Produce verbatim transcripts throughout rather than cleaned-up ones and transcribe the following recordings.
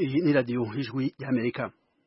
Iyi ni radiyo ijwi y'Amerika.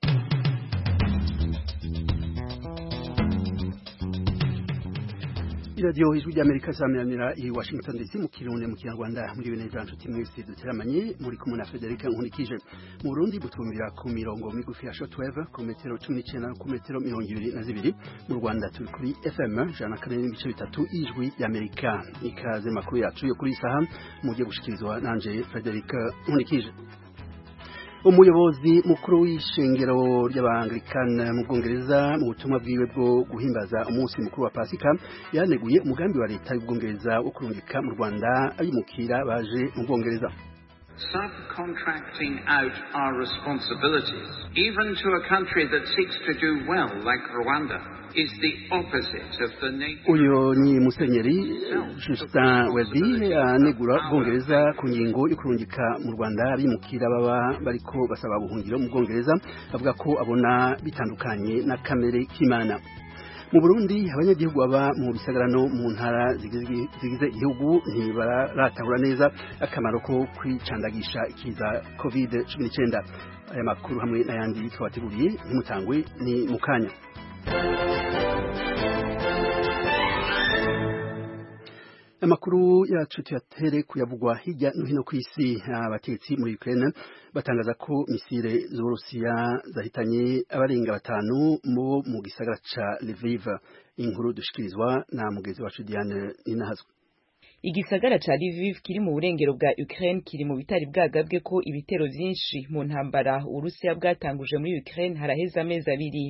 iradiyo ijwi ry'Amerika zameranira i Washington D C mu Kirundi mu Kinyarwanda muri bene nshuti mwese duteramanye muri kumwe na Frederic Nkunikije. Mu Burundi butumvira ku mirongo migufi ya shortwave ku metero cumi n'icenda ku metero mirongo ibiri na zibiri. Mu Rwanda turi kuri F M ijana na kane n'ibice bitatu ijwi y'Amerika. Ikaze makuru yacu yo kuri saha mugiye gushikirizwa nanje Frederic Nkunikije. Umuyobozi mukuru w'ishengero ry'Abanglikana mu Bwongereza mu butumwa bwiwe bwo guhimbaza umunsi mukuru wa Pasika yaneguye umugambi wa leta y'Ubwongereza wo kurungika mu Rwanda abimukira baje mu Bwongereza. Subcontracting out our responsibilities, even to a country that seeks to do well like Rwanda, is the opposite of the nature. Uyo ni Musenyeri Justin Welby anegura Bwongereza ku ngingo yo kurungika mu Rwanda abimukira baba bariko basaba buhungiro mu Bwongereza, avuga ko abona bitandukanye na kamere k'Imana. Mu Burundi abanyagihugu baba mu bisagara no mu ntara zigize igihugu ntibaratahura neza akamaro ko kwicandagisha ikiza covid cumi n'icenda. Aya makuru hamwe n'ayandi twabateguriye ntimutangwe ni mukanya. Amakuru yacu tuyatere kuyavugwa hirya no hino kw'isi. Abatetsi muri Ukraine batangaza ko misile z'Uburusiya zahitanye abarenga batanu mu mu gisagara ca Lviv. Inkuru dushikirizwa na mugezi wacu Diane Ninahazwe. Igisagara ca Lviv kiri mu burengero bwa Ukraine kiri mu bitari bwagabwe ko ibitero vyinshi mu ntambara Urusiya bwatanguje muri Ukraine haraheza amezi abiri.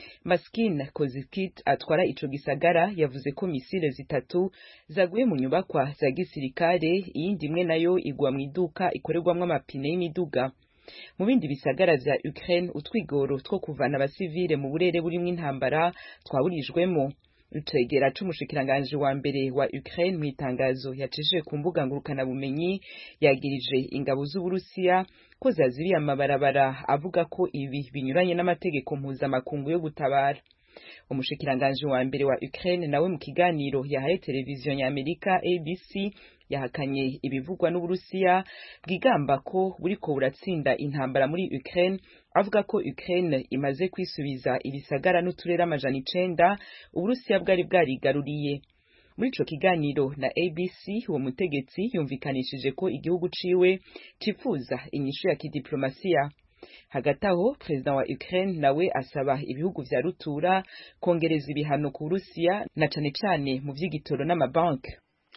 Maskin Kozikit atwara ico gisagara yavuze ko misile zitatu zaguye mu nyubakwa za gisirikare, iyindi imwe nayo igwa mu iduka ikorerwamwo amapine y'imiduga. Mu bindi bisagara vya Ukraine utwigoro two kuvana abasivile mu burere burimwo intambara twaburijwemo. Utegera c'umushikiranganje wa mbere wa Ukraine mwitangazo yacishije ku mbuga ngurukana bumenyi yagirije ingabo z'Uburusiya ko zazibiye amabarabara, avuga ko ibi binyuranye n'amategeko mpuzamakungu yo gutabara. Umushikiranganje wa mbere wa Ukraine nawe mu kiganiro yahaye televiziyo ya Amerika A B C yahakanye ibivugwa n'Uburusiya bwigamba ko buriko buratsinda intambara muri Ukraine, avuga ko Ukraine imaze kwisubiza ibisagara n'uturere amajana icenda Uburusiya bwari bwarigaruriye. Muri ico kiganiro na A B C uwo mutegetsi yumvikanishije ko igihugu ciwe cifuza inyishu ya kidiplomasiya. Hagati aho Perezida wa Ukraine nawe asaba ibihugu vya rutura kongereza ibihano ku Burusiya na cane cane mu vy'igitoro n'amabanki.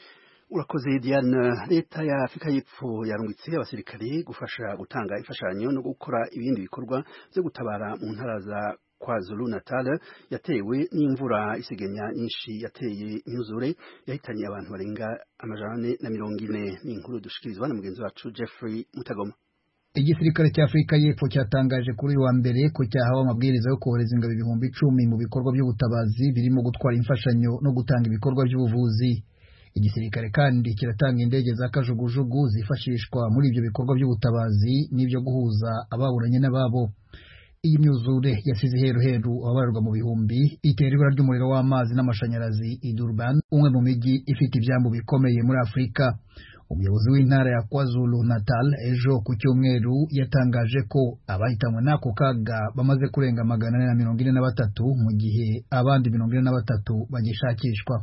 Urakoze Diane. Leta ya Afrika y'Epfo yarungitse abasirikare gufasha gutanga imfashanyo no gukora ibindi bikorwa byo gutabara mu ntara za KwaZulu Natal yatewe n'imvura isigenya nyinshi yateye imyuzure yahitanye abantu barenga amajana na mirongo ine. Ni inkuru dushikirizwa na mugenzi wacu Jeffrey Mutagoma. Igisirikare cya Afrika y'Epfo cyatangaje kuri wa mbere ko cyahawe amabwiriza yo kohereza ingabo ibihumbi icumi mu bikorwa by'ubutabazi birimo gutwara imfashanyo no gutanga ibikorwa by'ubuvuzi. Igisirikare kandi kiratanga indege za kajugujugu zifashishwa muri ibyo bikorwa by'ubutabazi n'ibyo guhuza ababuranye n'ababo. Iyi myuzure yasize heruheru ababarwa mu bihumbi, itera ibura ry'umuriro w'amazi n'amashanyarazi i Durban, umwe mu migi ifite ibyambu bikomeye muri Afrika. Umuyobozi w'intara ya KwaZulu Natal ejo ku cyumweru yatangaje ko abahitanywe n'ako kaga bamaze kurenga magana ane na mirongo ine na batatu mu gihe abandi mirongo ine na batatu bagishakishwa.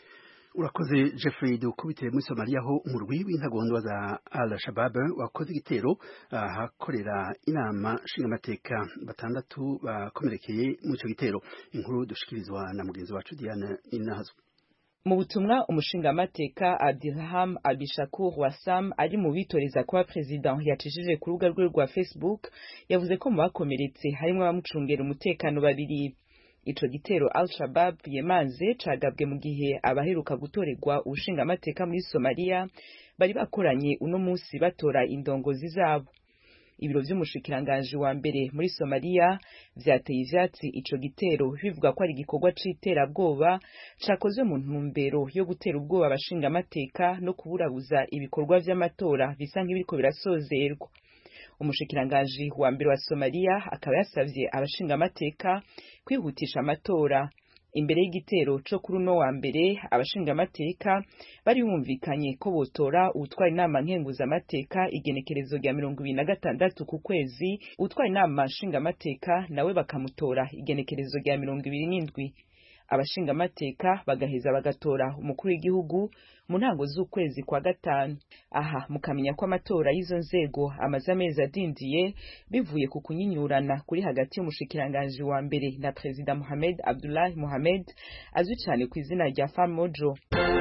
Urakoze Jeffrey. Dukubitiye muri Somalia ho umurwi w'intagondwa za Al-Shabaab wakoze igitero ahakorera inama nshingamateka, batandatu bakomerekeye mu ico gitero. Inkuru dushikirizwa na mugenzi wacu Diane Ninahazwe. Mu butumwa umushingamateka Abdiraham Abishakur Wassam ari mu bitoreza kuba president yacishije ku rubuga rwe rwa Facebook yavuze ko mu bakomeretse harimo abamucungera umutekano babiri. Ico gitero Al-Shabaab yemanze cagabwe mu gihe abaheruka gutorerwa ubushingamateka muri Somalia bari bakoranye uno munsi batora indongozi zabo. Ibiro vy'umushikiranganje wa mbere muri Somalia vyateye ivyatsi ico gitero bivuga ko ari igikorwa c'iterabwoba cakozwe mu ntumbero yo gutera ubwoba abashingamateka no kuburabuza ibikorwa vy'amatora bisa nk'ibiriko birasozerwa. Umushikiranganje wa mbere wa Somalia akaba yasavye abashingamateka kwihutisha amatora. imbere y'igitero co kuri uno wa mbere abashingamateka bari bumvikanye ko botora utwara inama nkenguzamateka igenekerezo rya mirongo ibiri na gatandatu ku kwezi, utwara inama nshingamateka nawe bakamutora igenekerezo rya mirongo ibiri n'indwi. Abashingamateka bagaheza bagatora umukuru w'igihugu mu ntango z'ukwezi kwa gatanu. Aha mukamenya ko amatora y'izo nzego amaze amezi adindiye bivuye ku kunyinyurana kuri hagati y'umushikiranganji wa mbere na Perezida Mohamed Abdullahi Mohamed azwi cyane ku izina rya Farmojo.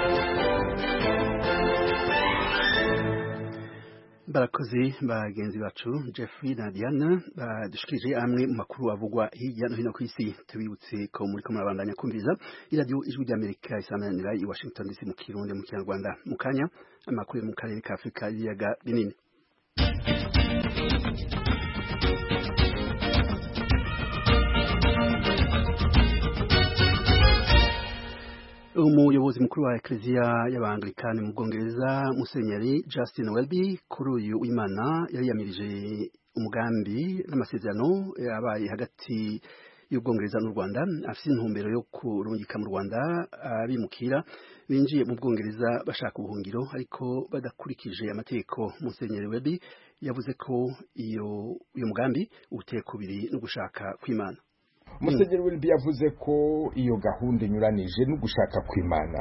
Barakoze bagenzi bacu Jeffrey na Diana badushikirije amwe mu makuru avugwa hirya no hino ku isi. Tubibutse ko muri ko murabandanya kumviriza iradiyo Ijwi ry'Amerika isamanira i Washington D C mu Kirundi mu Kinyarwanda. Mu kanya amakuru mu karere ka Afrika y'ibiyaga binini. Umuyobozi mukuru wa Eklezia y'Abangilikani mu Bwongereza Musenyeri Justin Welby kuri uyu w'Imana yari yamirije umugambi n'amasezerano yabaye hagati y'Ubwongereza n'u Rwanda afite intumbero yo kurungika mu Rwanda abimukira binjiye mu Bwongereza bashaka ubuhungiro ariko badakurikije amategeko. Musenyeri Welby yavuze ko iyo uyu mugambi uteye kubiri no gushaka kw'Imana. Musenyeri Welby yavuze ko iyo gahunda inyuranije no gushaka kw'Imana.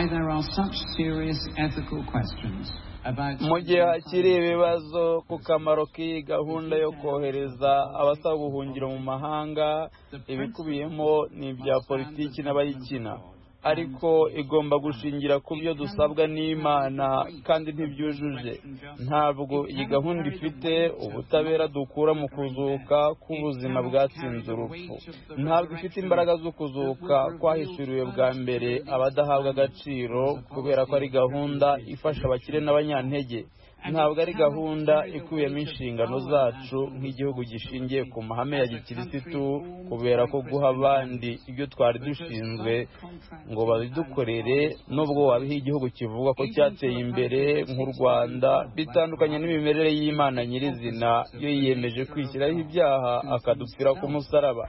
Mu gihe hakiri ibibazo ku kamaro k'iyi gahunda yo kohereza abasaba ubuhungiro mu mahanga, ibikubiyemo n'ibya politiki n'abayikina, ariko igomba gushingira ku byo dusabwa n'Imana kandi ntibyujuje. Ntabwo iyi gahunda ifite ubutabera dukura mu kuzuka k'ubuzima bwatsinze urupfu. Ntabwo ifite imbaraga zo kuzuka kwahishuriwe bwa mbere abadahabwa agaciro, kubera ko ari gahunda ifasha abakire n'abanyantege. Ntabwo ari gahunda ikubiyemo inshingano zacu nk'igihugu gishingiye ku mahame ya gikirisitu, kubera ko guha abandi ibyo twari dushinzwe ngo babidukorere, nubwo wabiha igihugu kivuga ko cyateye imbere nk'u Rwanda, bitandukanye n'imimerere y'Imana nyirizina yo yiyemeje kwishyiraho ibyaha akadupfira ku musaraba.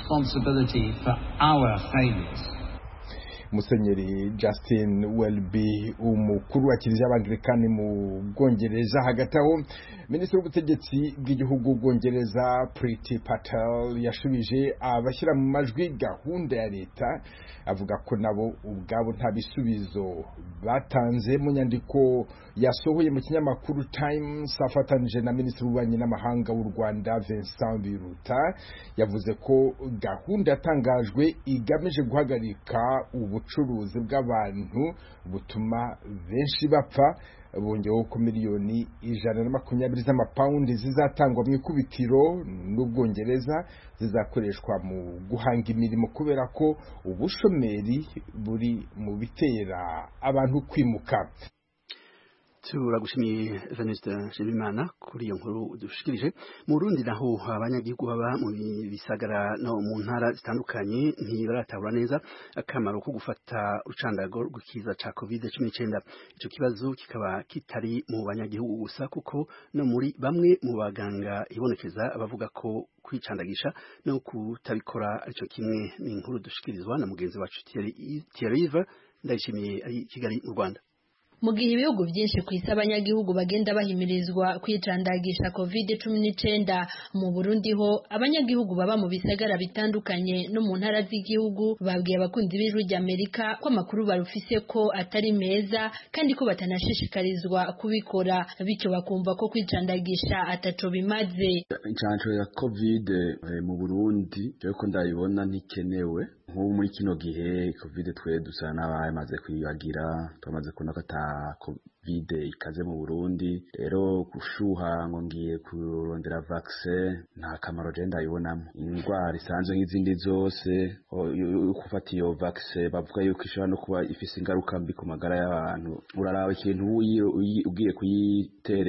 Musenyeri Justin Welby umukuru wa Kiliziya y'Abangilikani mu Bwongereza. Hagati aho Minisitiri w'Ubutegetsi bw'igihugu Bwongereza Priti Patel yashubije abashyira mu majwi gahunda ya leta, avuga ko nabo ubwabo nta bisubizo batanze. Mu nyandiko yasohoye mu kinyamakuru Times afatanije na Minisitiri w'Ububanyi n'Amahanga w'u Rwanda Vincent Biruta, yavuze ko gahunda yatangajwe igamije guhagarika ubucuruzi bw'abantu butuma benshi bapfa. Bongeyeho ko miliyoni ijana na makumyabiri z'amapawundi zizatangwa mu ikubitiro n'Ubwongereza zizakoreshwa mu guhanga imirimo, kubera ko ubushomeri buri mu bitera abantu kwimuka. Turagushimiye Venuste Nshimiyimana kuri iyo nkuru dushikirije. Mu Burundi naho abanyagihugu baba mu bisagara no mu ntara zitandukanye ntibaratabura neza akamaro ko gufata urucandago rw'ikiza ca covid cumi n'icyenda. Ico kibazo kikaba kitari mu banyagihugu gusa, kuko no muri bamwe mu baganga ibonekeza abavuga ko kwicandagisha no kutabikora arico kimwe. Ni inkuru dushikirizwa na mugenzi wacu Thierry Ndayishimiye ari Kigali mu Rwanda. Mu gihe ibihugu byinshi ku isi abanyagihugu bagenda bahimirizwa kwicandagisha covid cumi n'icyenda, mu Burundi ho abanyagihugu baba mu bisagara bitandukanye no mu ntara z'igihugu babwiye abakunzi b'Ijwi ry'Amerika ko amakuru barufise ko atari meza, kandi ko batanashishikarizwa kubikora, bityo bakumva ko kwicandagisha ataco bimaze. Incanco ya covid eh, mu Burundi cyo ko ndayibona ntikenewe. Nk'ubu muri kino gihe covid twe dusa n'abamaze kwibagira, twamaze kubona ko ata covid ikaze mu Burundi. Rero gushuha ngo ngiye kurondera vaccine nta kamaro je ndayibonamo. Indwara isanzwe nk'izindi zose ufata iyo vaccine bavuga yuko ishobora no kuba ifise ingaruka mbi ku magara y'abantu. Uraraba ikintu ugiye kuyitereza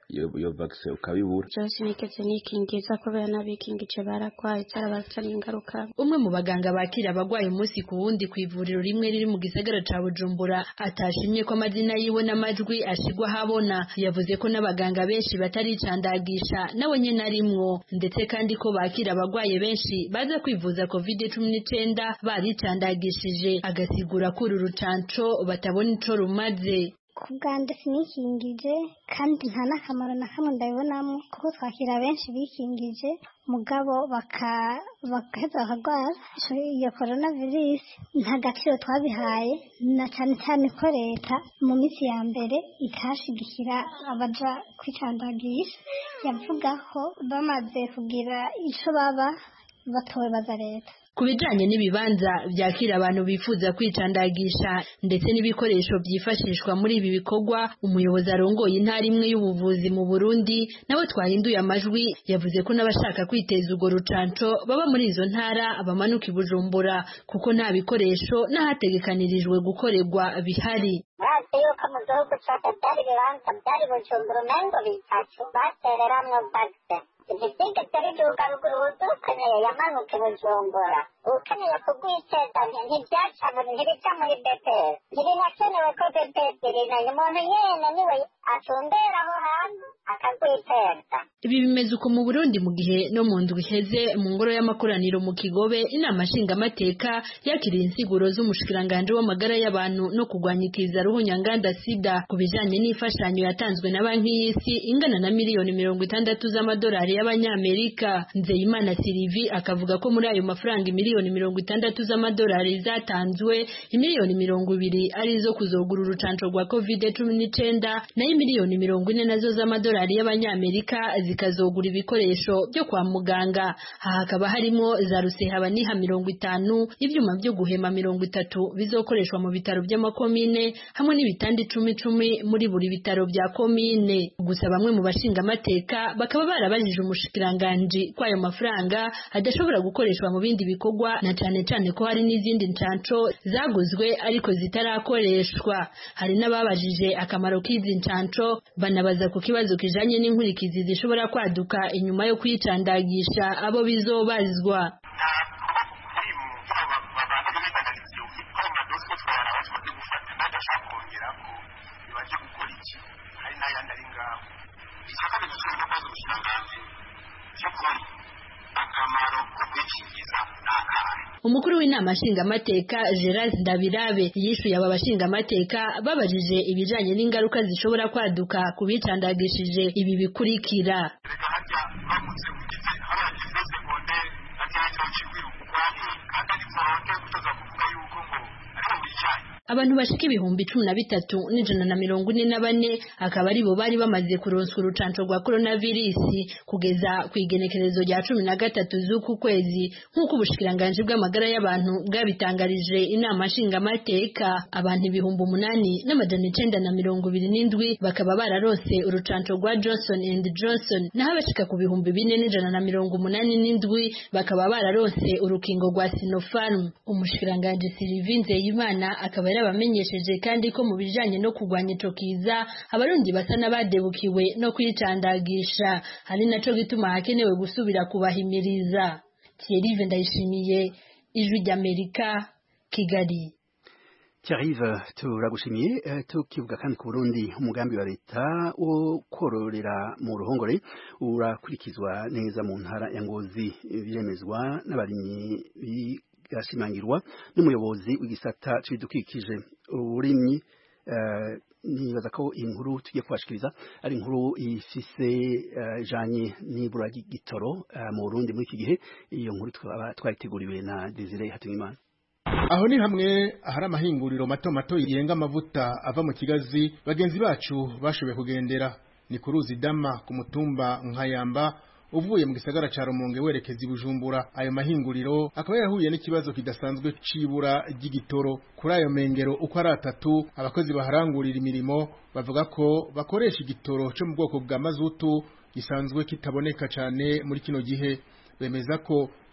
iyo iyo vaccine ukabibura cyose niketse nikingiza kubera nabikingije barakwaye cyarabatanye ingaruka. Umwe mu baganga bakira abagwaye umunsi ku wundi ku ivuriro rimwe riri mu gisagara ca Bujumbura atashimye ko amazina yiwe n'amajwi ashigwa habona, yavuze ko n'abaganga benshi bataricandagisha nawe nyene arimwo, ndetse kandi ko bakira abagwaye benshi baza kwivuza covid cumi n'icenda baricandagishije, agasigura ko uru rucanco batabona ico rumaze. Kubwande sinikingije kandi nta nakamaro na kamwe ndabibonamo kuko twakira benshi bikingije mugabo baka bakaheza bakagwara iyo coronavirus. Nta gaciro twabihaye na cyane cyane ko leta mu minsi ya mbere ikashigikira abaja kwicandagisha, yavuga ko bamaze kugira ico baba batowe baza leta. Kubijanye n'ibibanza byakira abantu bifuza kwicandagisha ndetse n'ibikoresho byifashishwa muri ibi bikorwa, umuyobozi arongoye intara imwe y'ubuvuzi mu Burundi nawe twahinduye amajwi yavuze ko n'abashaka kwiteza urwo rucanco baba muri izo ntara abamanuka i Bujumbura kuko nta bikoresho n'ahategekanirijwe gukorerwa bihari. Mwese yuko mu gihugu cyose byari bibanza byari Bujumbura umengo bitatu batereramwo vaccine. Igitigeze riduga ruguru ukeneye yamanuke Bujumbura, ukeneye kugwiteza ntibyaca ntibica muri B P S, ntibinakenewe ko B P S rinanye umuntu nyene niwe atumbera aho hantu akagwiteza. Ibi bimeze uko mu Burundi mu gihe no mu ndwi iheze mu ngoro y'amakoraniro mu Kigobe inama nshingamateka yakiriye insiguro z'umushikiranganje w'amagara y'abantu no kurwanya ikiza ruhunyanganda sida ku bijanye n'imfashanyo yatanzwe na banki y'isi ingana na miliyoni mirongo itandatu z'amadolari y'abanyamerika. Nzeyimana Sylvie akavuga ko muri ayo mafaranga miliyoni mirongo itandatu z'amadolari zatanzwe, imiliyoni mirongo ibiri ari zo kuzogura urucanco rwa covid cumi n'icenda nayo miliyoni mirongo ine nazo z'amadolari y'abanyamerika zikazogura ibikoresho byo kwa muganga. Aha hakaba harimo za rusehabaniha mirongo itanu, ivyuma byo guhema mirongo itatu bizokoreshwa mu bitaro by'amakomine hamwe n'ibitandi icumi icumi muri buri bitaro bya komine. Gusa bamwe mu bashinga amateka bakaba barabajije umushikiranganje ko ayo mafaranga adashobora gukoreshwa mu bindi bikorwa na cane cane ko hari n'izindi ncanco zaguzwe ariko zitarakoreshwa. Hari n'ababajije akamaro k'izi ncanco banabaza ku kibazo kijanye n'inkurikizi zishobora kwaduka inyuma yo kwicandagisha abo bizobazwa. Umukuru w'inama nshingamateka Gerard Ndabirabe yishuye aba bashingamateka babajije ibijanye n'ingaruka zishobora kwaduka ku bicandagishije ibi bikurikira. Abantu bashika ibihumbi cumi na bitatu n'ijana na mirongo ine na bane akaba ari bo bari bamaze kuronswa urucanco rwa coronavirus kugeza ku igenekerezo rya cumi na gatatu z'uku kwezi nk'uko ubushikiranganje bw'amagara y'abantu bwabitangarije inama nshingamateka. Abantu ibihumbi umunani n'amajana icenda na mirongo ibiri n'indwi bakaba bararose urucanco rwa Johnson and Johnson, naho abashika ku bihumbi bine n'ijana na mirongo umunani n'indwi bakaba bararose urukingo rwa Sinopharm. Umushikiranganje Sylvie Nzeyimana akaba yarabamenyesheje kandi ko mu bijanye no kurwanya ico kiza abarundi basa n'abadebukiwe no kwicandagisha, hari naco gituma hakenewe gusubira kubahimiriza. Thierry Ndayishimiye, Ijwi ry'Amerika, Kigali. Thierry, turagushimiye. Tukivuga kandi ku Burundi, umugambi wa leta wo kororera mu ruhongore urakurikizwa neza mu ntara ya Ngozi, biremezwa n'abarimyi yashimangirwa n'umuyobozi w'igisata c'ibidukikije uburimyi. Uh, nibaza ko inkuru tugiye kubashikiriza ari inkuru ifise ijanye uh, n'ibura ry'igitoro uh, mu Burundi muri iki gihe. Iyo nkuru twaba twayiteguriwe na Desire Hatungimana. Aho ni hamwe ahari amahinguriro mato mato yenga amavuta ava mu Kigazi bagenzi bacu bashoboye kugendera ni ku ruzi Dama ku mutumba Nkayamba uvuye mu gisagara ca Rumonge werekeza i Bujumbura. Ayo mahinguriro akaba yarahuye n'ikibazo kidasanzwe cibura ry'igitoro. Kuri ayo mengero uko ari atatu abakozi baharangurira imirimo bavuga ko bakoresha igitoro cyo mu bwoko bwa mazutu gisanzwe kitaboneka cyane muri kino gihe. Bemeza ko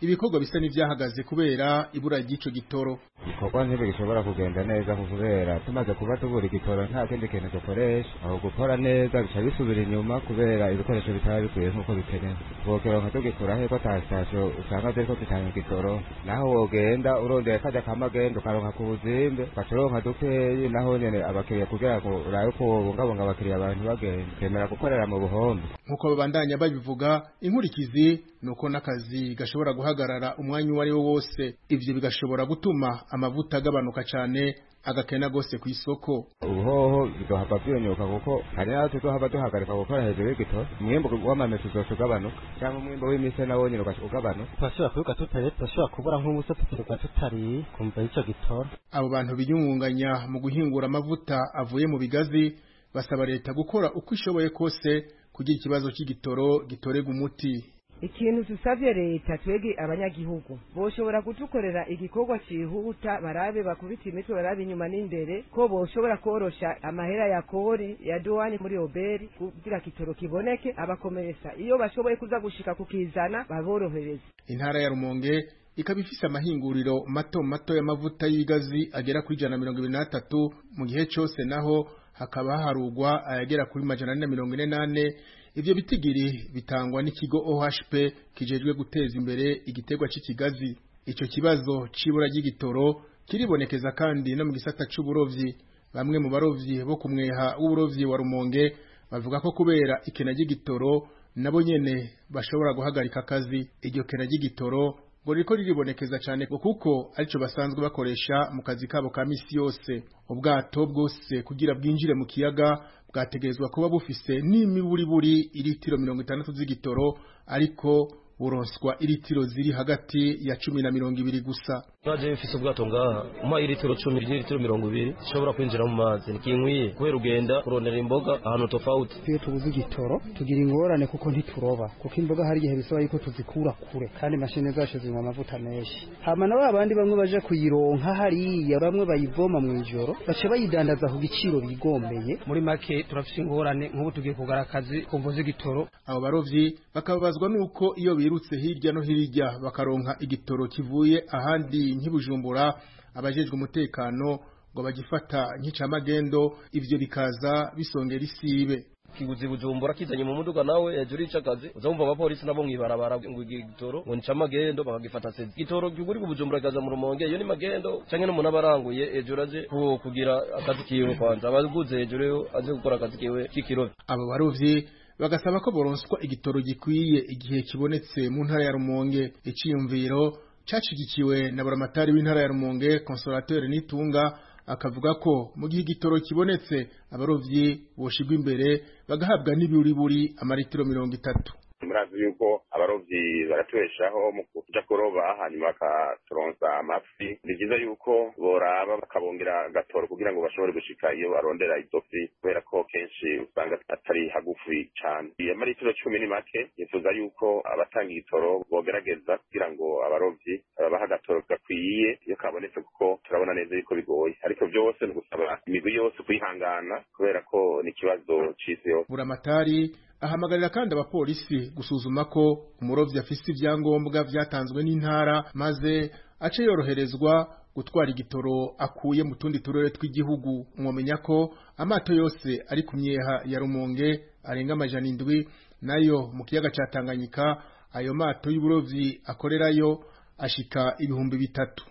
ibikorwa bisa n'ivyahagaze kubera ibura ry'ico gitoro. Ikorwa ntibe gishobora kugenda neza kubera tumaze kuba tubura igitoro nta kindi kintu dukoresha, aho gukora neza bica bisubira inyuma kubera ibikoresho bitaba bikwiye nk'uko bikenewe. Bokeronka tugikura heko ta station usanga ziriko zitanga igitoro, naho wogenda urondeye kaja kamagenda ukaronka ku buzimbe ukaronka dukeyi, naho nyene abakiriya kugira ngo urabe ko wobungabunga abakiriya abantu bagenda kemera gukorera mu buhombe. Nkuko babandanya babivuga, inkurikizi nuko n'akazi gashobora guhagarara umwanya uwo ari wo wose, ivyo bigashobora gutuma amavuta agabanuka cane agakena gose ku isoko. Ubuhoho bidohava byonyoka kuko hari naho tuzohava duhagarika gukora hejuru y'igitoro, umwimbo w'amamesa uzogabanuka cyangwa umwimbo w'imise nawo nyine ugabanuka. Twashobora kwiruka tutari twashobora kubura nk'ubusa tukiruka tutari kumva ico gitoro. Abo bantu biyungunganya mu guhingura amavuta avuye mu bigazi basaba leta gukora uko ishoboye kose kugira ikibazo cy'igitoro gitorega umuti. Ikintu tusavye leta twege abanyagihugu boshobora kutukorera igikorwa cihuta, barabe bakubita imitwe, barabe inyuma n'imbere ko boshobora korosha amahera ya kori ya douane muri oberi kugira kitoro kiboneke, abakomeresa iyo bashoboye kuza gushika kukizana baborohereza. Intara ya Rumonge ikaba ifise amahinguriro mato mato y'amavuta y'ibigazi agera kuri ijana na mirongo ibiri n'atatu, mu gihe cose naho hakaba harugwa ayagera kuri majana ane na mirongo ine n'ane. Ivyo bitigiri bitangwa n'ikigo O H P kijejwe guteza imbere igiterwa c'ikigazi. Ico kibazo cibura ry'igitoro kiribonekeza kandi no mu gisata c'uburovyi. Bamwe mu barovyi bo kumweha w'uburovyi wa Rumonge bavuga ko kubera ikena ry'igitoro nabo nyene bashobora guhagarika akazi. Iryo kena ry'igitoro ngo riko riribonekeza cyane kuko arico basanzwe bakoresha mu kazi kabo ka misi yose. Ubwato bwose kugira bwinjire mu kiyaga bwategerezwa kuba bufise n'imiburiburi iritiro mirongo itandatu z'igitoro, ariko uronswa iritiro ziri hagati ya cumi na mirongo ibiri gusa. Naje mfise ubwato ngaha uma iritiro cumi iritiro mirongo ibiri shobora kwinjira mu mazi nikinkwiye kubera ugenda kurondera imboga ahantu tofauti. Iyo tubuze igitoro tugira ingorane kuko ntituroba, kuko imboga hari igihe bisaba yuko tuzikura kure kandi mashine zacu zinywa amavuta menshi. Hama na babandi bamwe baje kuyironka hariya, bamwe bayivoma mu ijoro bace bayidandaza ku giciro bigombeye. Muri make turafise ingorane nk'ubu tugiye kugara akazi kumvuza igitoro. Abo barovyi bakababazwa nuko iyo birutse hirya no hirya bakaronka igitoro kivuye ahandi nk'ibujumbura, abajejwe umutekano ngo bagifata nk'icamagendo, ivyo bikaza bisongera isibe. Kiguzi bujumbura kizanye mu muduga nawe hejuru y'icakazi uzumva abapolisi nabo mwibarabara ngo igitoro ngo nica magendo bakagifata sezi. Igitoro kiguri ku bujumbura kaza mu Rumonge iyo ni magendo canke no munabaranguye hejuru aje kugira akazi kiwe kwanza abaguze hejuru aje gukora akazi kiwe kikiro. Abo barovyi bagasaba ko boronswa igitoro gikwiye igihe kibonetse mu ntara ya Rumonge. Iciyumviro cacigikiwe na buramatari w'intara ya Rumonge Consolateur Nitunga akavuga ko mu gihe igitoro kibonetse abarovyi boshigwa imbere bagahabwa n'ibiburiburi amaritiro mirongo itatu. Murazi yuko abarovyi baratubeshaho mu kuja kuroba hanyuma bakaturonsa amafi. Ni vyiza yuko boraba bakabongera agatoro kugira ngo bashobore gushika iyo barondera izo fi, kubera ko kenshi usanga atari hagufi cane. Amaritiro cumi ni make, nifuza yuko abatanga igitoro bogerageza kugira ngo abarovyi babaha agatoro gakwiye iyo kabonetse, kuko turabona neza yuko bigoye, ariko vyose ni gusaba imigwi yose kwihangana kubera ko ni ikibazo c'isi yose. Buramatari ahamagarira kandi abapolisi gusuzuma ko umurovyi afise ivyangombwa vyatanzwe n'intara maze ace yoroherezwa gutwara igitoro akuye mu tundi turere tw'igihugu. Mwomenya ko amato yose ari ku myeha ya Rumonge arenga amajana indwi, nayo mu kiyaga ca Tanganyika ayo mato y'uburovyi akorerayo ashika ibihumbi bitatu.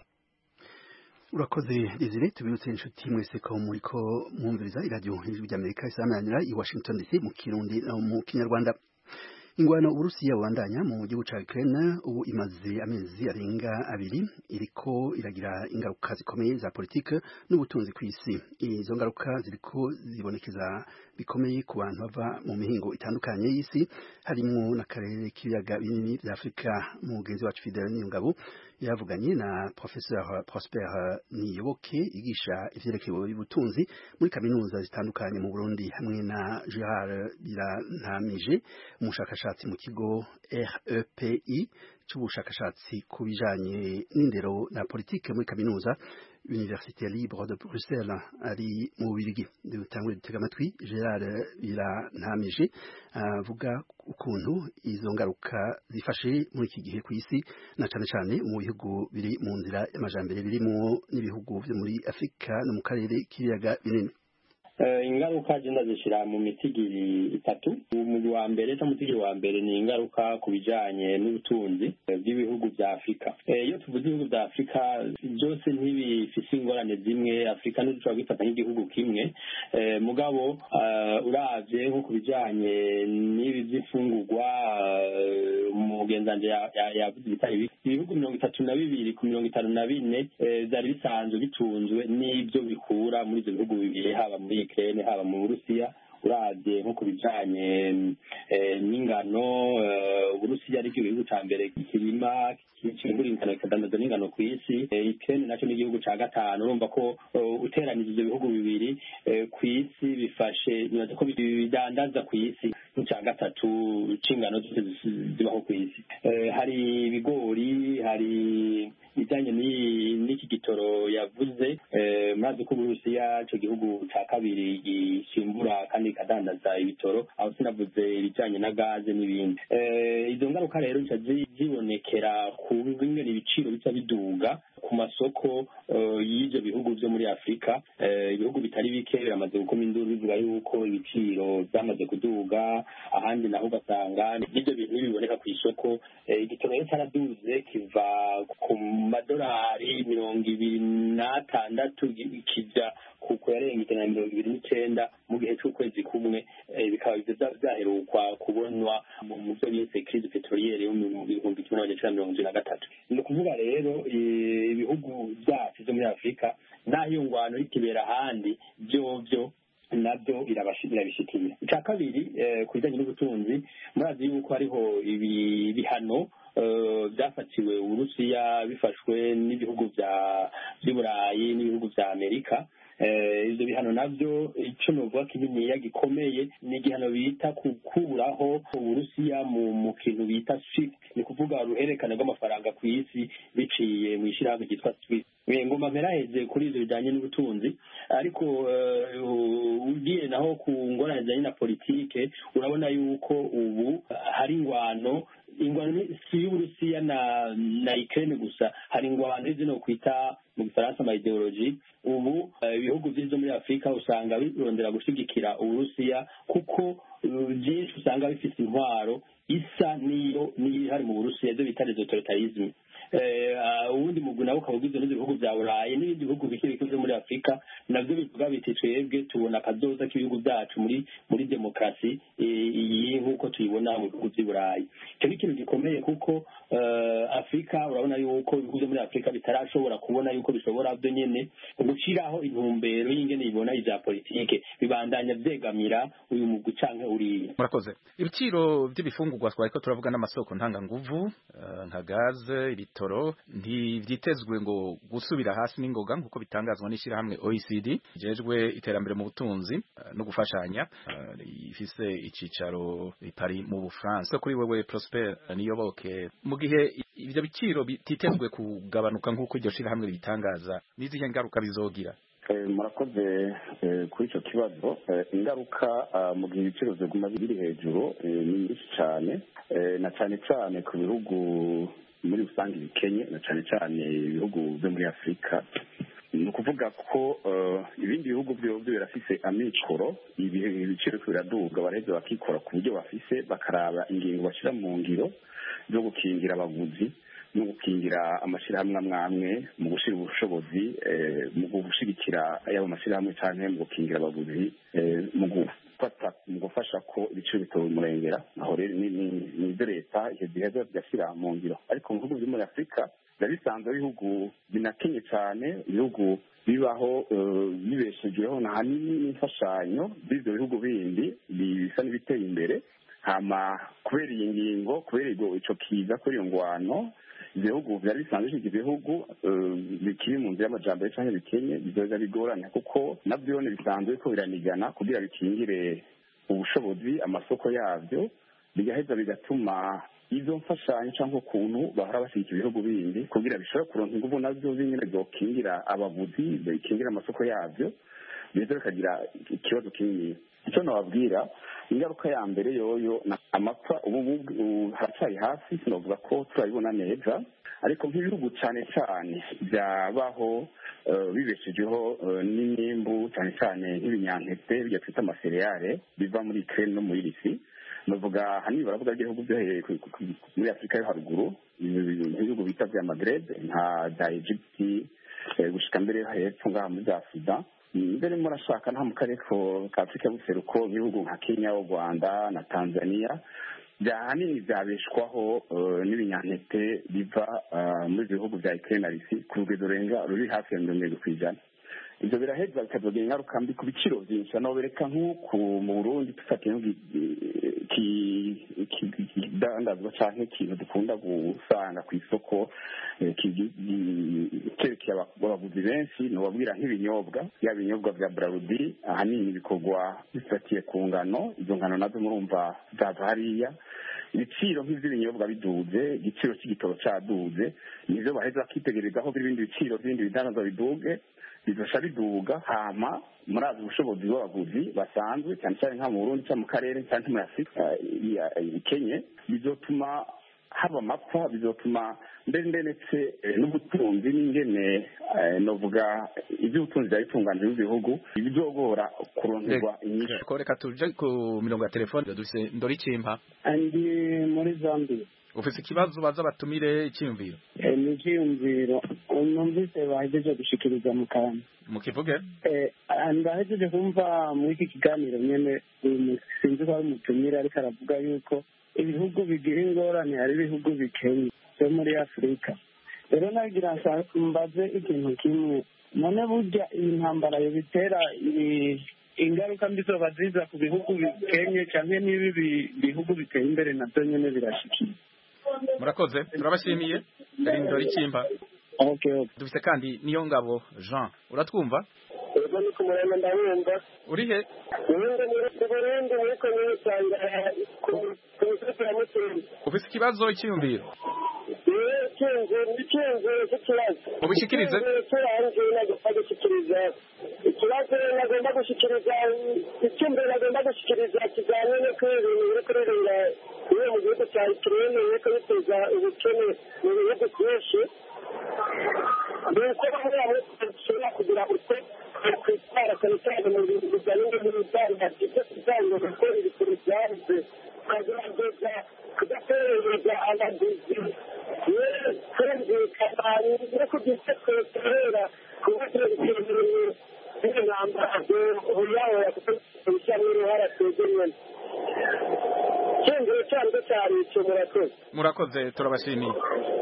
Urakoze Desire, tubibutse inshuti mwese ko muriko mwumviriza iradiyo ijwi ry'Amerika isamanira i Washington D C mu Kirundi no mu Kinyarwanda. Ingwano Urusiya bubandanya mu gihugu ca Ukraine ubu imaze amezi arenga abiri, iriko iragira ingaruka zikomeye za politike n'ubutunzi kw'isi. Izo ngaruka ziriko zibonekeza bikomeye ku bantu bava mu mihingo itandukanye y'isi, harimo n'akarere k'ibiyaga binini vya Afrika. Mugenzi wacu Fidel Niyongabo yavuganye na Professeur Prosper Niyoboke yigisha ivyerekeye ubutunzi muri kaminuza zitandukanye mu Burundi, hamwe na Gerard Birantamije umushakashatsi mu kigo R E P I c'ubushakashatsi ku bijanye n'indero na politike muri kaminuza Université Libre de Bruxelles ari mu Bubiligi. Dutangwe dutega amatwi Gerard Birantamije avuga ukuntu izo ngaruka zifashe muri iki gihe ku isi na cane cane mu bihugu biri mu nzira y'amajambere birimo n'ibihugu vyo muri Afrika no mu karere k'ibiyaga binini. Ingaruka zenda zishira mu mitigiri itatu. Umugwi wa mbere cyangwa umutigiri wa mbere ni ingaruka ku bijanye n'ubutunzi bw'ibihugu vya Afrika. Iyo tuvuze ibihugu vya Afrika byose ntibifise ingorane zimwe. Afrika ntidushobora kwifata nk'igihugu kimwe, mugabo uravye nko ku bijanye n'ibi vy'imfungurwa umugenzanje yavuze ibitari ibihugu mirongo itatu na bibiri ku mirongo itanu na bine vyari bisanzwe bitunzwe n'ivyo bikura muri ivyo bihugu bibiri, haba muri Ukraine haba mu Burusiya. Uravye nko ku bijanye n'ingano, Uburusiya ari igihugu ca mbere kirima kimbura ingano kikadandaza n'ingano ku isi. Ukraine naco ni igihugu ca gatanu. Urumva ko uteranije ivyo bihugu bibiri ku isi bifashe nibaza ko bidandaza ku isi nk'ica gatatu c'ingano zose zibaho ku isi. Hari ibigori, hari bijanye n'iki gitoro yavuze, murazi ko Uburusiya ico gihugu ca kabiri gishimbura kandi kadandaza ibitoro, aho sinavuze ibijanye na gaze n'ibindi. Izo ngaruka rero bica zibonekera ku bingene ibiciro bica biduga ku masoko y'ivyo bihugu vyo muri Afrika. Ibihugu bitari bike biramaze gukoma induru bivuga yuko ibiciro vyamaze kuduga, ahandi naho ugasanga n'ivyo bintu biboneka ku isoko. Igitoro rero caraduze kiva ku madolari mirongo ibiri n'atandatu kija kuko yarenga ijana na mirongo ibiri n'icenda mu gihe c'ukwezi kumwe. Bikaba vyaherukwa kubonwa mu vyo bise crise petroliere yo mu bihumbi kimwe n'amajana icenda mirongo indwi na gatatu. Ni ukuvuga rero ibihugu vyacu vyo muri Afrika naho iyo ngwano ikibera ahandi vyovyo nabyo birabishikiye. Ica kabiri ku bijanye n'ubutunzi, murazi yuko hariho ibihano byafatiwe Uburusiya bifashwe n'ibihugu vya Burayi n'ibihugu vya Amerika. Ivyo bihano navyo ico novuga kininiya gikomeye ni igihano bita kukuraho Uburusiya mu kintu bita SWIFT, ni kuvuga uruhererekane rw'amafaranga ku isi biciye mu ishirahamwe ryitwa SWIFT. Ngoma mperaheze kuri ivyo bijanye n'ubutunzi, ariko ugiye naho ku ngorane zijanye na politike urabona yuko ubu hari ingwano ingwano si y'Uburusiya na na Ukraine gusa, hari ingwano zino kwita mu Gifaransa ama ideology. Ubu ibihugu vyo muri Afrika usanga birondera gushigikira Uburusiya kuko byinshi usanga bifite intwaro isa niyo ni hari mu Burusiya byo bita autoritarisme. Ubundi mugwi nawo ukabugizwe n'ibihugu vya Burayi n'ibindi bihugu bike bike vyo muri Afrika navyo bivuga biti twebwe tubona akazoza k'ibihugu vyacu muri muri demokrasi iyi nk'uko tuyibona mu bihugu vy'i Burayi. Icyo ni ikintu gikomeye kuko Afrika urabona yuko ibihugu vyo muri Afrika bitarashobora kubona yuko bishobora byo nyene gushiraho intumbero y'ingene ibona ivya politike, bibandanya vyegamira uyu mugwi canke uriya. Murakoze. Ibiciro vy'ibifungurwa twariko turavuga n'amasoko ntanga nguvu nka gaze, ibitoro ntivyitezwe ngo gusubira hasi n'ingoga nkuko bitangazwa n'ishirahamwe O E C D jejwe iterambere mu butunzi no gufashanya, ifise icicaro i Paris mu Bufaransa. Kuri wewe Prosper Niyoboke, mu gihe ivyo biciro bititezwe kugabanuka nkuko iryo shirahamwe bitangaza, nizihe ngaruka bizogira? Murakoze kuri icyo kibazo. Ingaruka mu gihe ibiciro biguma biri hejuru ni nyinshi cyane, na cyane cyane ku bihugu muri rusange bikenye, na cyane cyane ibihugu byo muri Afrika. Ni ukuvuga ko ibindi bihugu byose birafise amikoro, ibiciro biraduga, baraheza bakikora ku buryo bafise, bakaraba ingingo bashyira mu ngiro zo gukingira abaguzi no gukingira amashirahamwe amwe mu gushira ubushobozi mu gushigikira ayabo mashirahamwe cyane mu gukingira abaguzi mu gufata mu gufasha ko ibiciro bitomurengera. Aho rero ni ibyo leta iheza byashyira mu ngiro, ariko mu bihugu byo muri Afrika bisanzwe ibihugu binakenye cyane, ibihugu bibaho bibeshejeho na hanini n'imfashanyo by'ibyo bihugu bindi bisa n'ibiteye imbere. Hama kubera iyi ngingo, kubera ico kiza, kubera iyo ngwano, ibihugu byari bisanzwe bishyize ibihugu bikiri mu nzira y'amajambere cyangwa bikenye bizoza bigorana, kuko nabyo bisanzwe ko biranigana kugira bikingire ubushobozi amasoko yabyo, bigaheza bigatuma izo mfashanyo cyangwa ukuntu bahora bashyigikira ibihugu bindi kugira bishobora kuronka ingufu navyo nyine byokingira abaguzi bikingira amasoko yavyo bizo bikagira ikibazo kinini. icyo nababwira ingaruka ya mbere yoyo amapfa ubu haracyari hasi sinavuga ko turabibona neza, ariko nk'ibihugu cyane cyane byabaho bibeshejeho n'imyimbu cyane cyane nk'ibinyampeke bijya twita amasereyale biva muri Ukraine no muri Russi, navuga hanini baravuga ibihugu byo muri Afurika yo haruguru, ibihugu bita bya Maghreb nka za Egypt gushika mbere hepfo ngaha muri za Sudan, mbere murashaka nta mu karere ka Afurika y'ubuseruko ibihugu nka Kenya, u Rwanda na Tanzania byahanini byabeshwaho n'ibinyampeke biva muri bihugu bya Ukraine na Russi ku rugero rurenga ruri hafi ya mirongo irindwi ku ijana. ibyo biraheza bikazogira ingaruka mbi ku biciro byinshi. nobereka nk'uku mu Burundi dufatiye ikidandazwa cyangwa ikintu dukunda gusanga ku isoko kerekeye abaguzi benshi, nobabwira nk'ibinyobwa bya binyobwa bya Braludi ahanini bikorwa bifatiye ku ngano, izo ngano nazo murumva zava hariya, ibiciro nk'iby'ibinyobwa biduze, igiciro cy'igitoro cyaduze, nivyo baheza bakitegerezaho ibindi biciro by'ibindi bidandazwa biduge bizosha biduga, hama murazi ubushobozi bw'abaguzi basanzwe cyane cyane nka mu Burundi cyangwa mu karere cyangwa muri Afurika ikenye, bizotuma haba amapfa, bizotuma mbere ndetse n'ubutunzi n'ingene novuga iby'ubutunzi byabitunganije b'ibihugu bizogora kuronderwa inyishu. Reka tuje ku mirongo ya telefone dufise Ndori Chimpa. Andi muri Zambia. Ufise ikibazo baza batumire icyumviro? Eh ni icyumviro numvise bahejeje gushikiriza mu kantu. Mukivuge? Eh ndahejeje kumva muri iki kiganiro nyene sinzi ko ari umutumire ariko aravuga yuko ibihugu bigira ingorane hari ibihugu bikenye byo muri Afurika. Rero nagira mbaze ikintu kimwe, none burya iyi ntambara yo bitera ingaruka mbi zoba ziza ku bihugu bikenye cyangwa n'ibi bihugu biteye imbere nabyo nyene birashikiye? Murakoze, turabashimiye. Ndori Chimpa. Okay, okay. Dufite kandi niyo ngabo Jean, uratwumva? Ego ni kumurema ndabumva. Uri he? Ubundi muri Burundi ariko nisanga ku ku ya mutumba. Ufite ikibazo icyumviro? Eh, cyenge, cyenge cy'ikibazo. Ubishikirize? Cyanje nagomba gushikiriza. Ikibazo nagomba gushikiriza, icyumviro nagomba gushikiriza kijyanye no kwibintu biri kuririnda iyo mu gihugu cya Ukraine ariko biteza ubukene mu bihugu byinshi. Nuko bamwe bashobora kugira utwe kwitwara cyane cyane mu bintu bijyanye n'ibijyanye na bijyanye no gukora ibintu byabuze kugerageza kudaterereza abaguzi kumvikana no kugira kweterera kubagira ikintu n'intambara uyawe yakushyiramo uruhara twegeranye. Cyengere cyane cyane icyo murakoze. Murakoze, turabashimiye.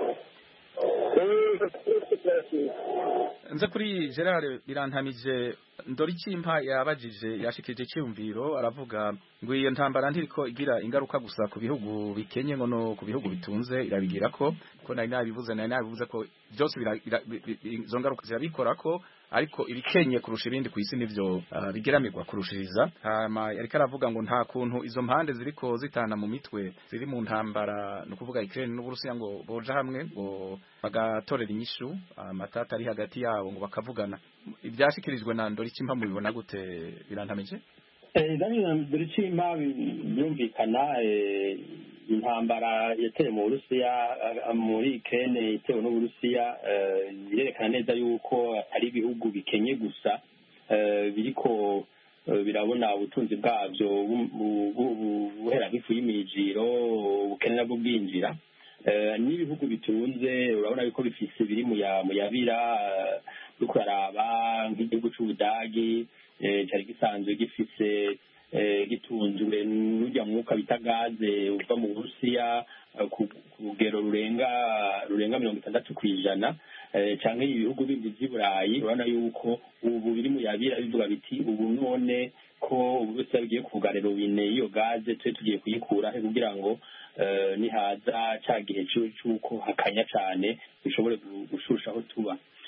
Nze kuri Gerard Birantamije, Ndori Chimpa yabajije yashikije icyumviro aravuga ngo iyo ntambara ntiriko igira ingaruka gusa ku bihugu bikenye ngo no ku bihugu bitunze irabigira ko ko nari nabivuze nari nabivuze ko byose izo ngaruka zirabikora ko, ariko ibikenye kurusha ibindi ku isi nivyo uh, bigeramirwa kurushiriza. Hama yariko aravuga ngo nta kuntu izo mpande ziriko zitana mu mitwe ziri mu ntambara no kuvuga Ukraine n'Uburusiya ngo boja hamwe ngo bagatorera inyishu amatata ari hagati yabo ngo bakavugana. Ibyashikirijwe na Ndori Chimpa mubibona gute Birantamije? Eh Ndori Chimpa byumvikana eh intambara yateye mu Burusiya muri Ukraine itewe n'Uburusiya birerekana neza yuko ari ibihugu bikenye gusa biriko birabona ubutunzi bwabyo buhera nk'ifu y'imijiro bukenera bwo bwinjira, n'ibihugu bitunze urabona yuko bifise biri mu yabira uriko uraraba nk'igihugu c'Ubudagi cyari gisanzwe gifise gitunzwe n'ujya mwuka bita gaze uva mu Burusiya ku rugero rurenga rurenga mirongo itandatu ku ijana, cyangwa ibihugu bindi by'i Burayi urabona yuko ubu biri mu yabira bivuga biti ubu none ko Uburusiya bigiye kuvuganira ubine iyo gaze twe tugiye kuyikura he kugira ngo nihaza ca gihe cy'uko hakanya cyane bishobore gushushaho tuba.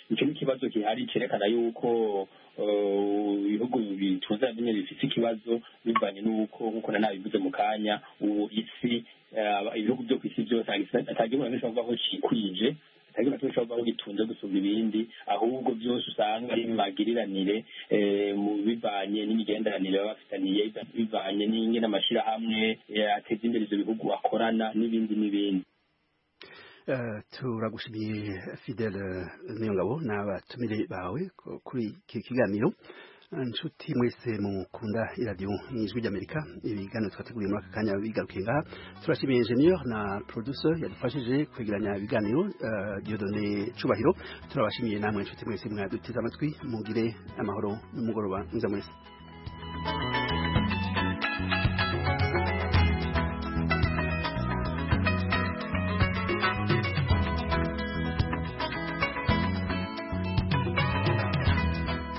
icyo ni ikibazo gihari cyerekana yuko ibihugu bitunze nyine bifite ikibazo bivanye n'uko nk'uko nabivuze mu kanya ubu isi ibihugu byo ku isi byose atagira umuntu ushobora kuvuga ko cikwije atagira umuntu ushobora kuvuga ko gitunze gusumba ibindi ahubwo byose usanga ari magiriranire mu bivanye n'imigenderanire baba bafitaniye bivanye n'ingene amashyirahamwe ateza imbere ivyo bihugu akorana n'ibindi n'ibindi. Turagushimiye Fidele Niyongabo n'abatumire bawe kuri iki kiganiro. Nshuti mwese mukunda iradiyo n'ijwi ry'Amerika, ibiganiro twateguriye muri aka kanya bigarukiye ngaha. Turashimiye engineer na producer yadufashije kwegeranya ibiganiro Dieudonné Cubahiro. Turabashimiye namwe nshuti mwese mwaduteze amatwi, mugire amahoro n'umugoroba mwiza mwese.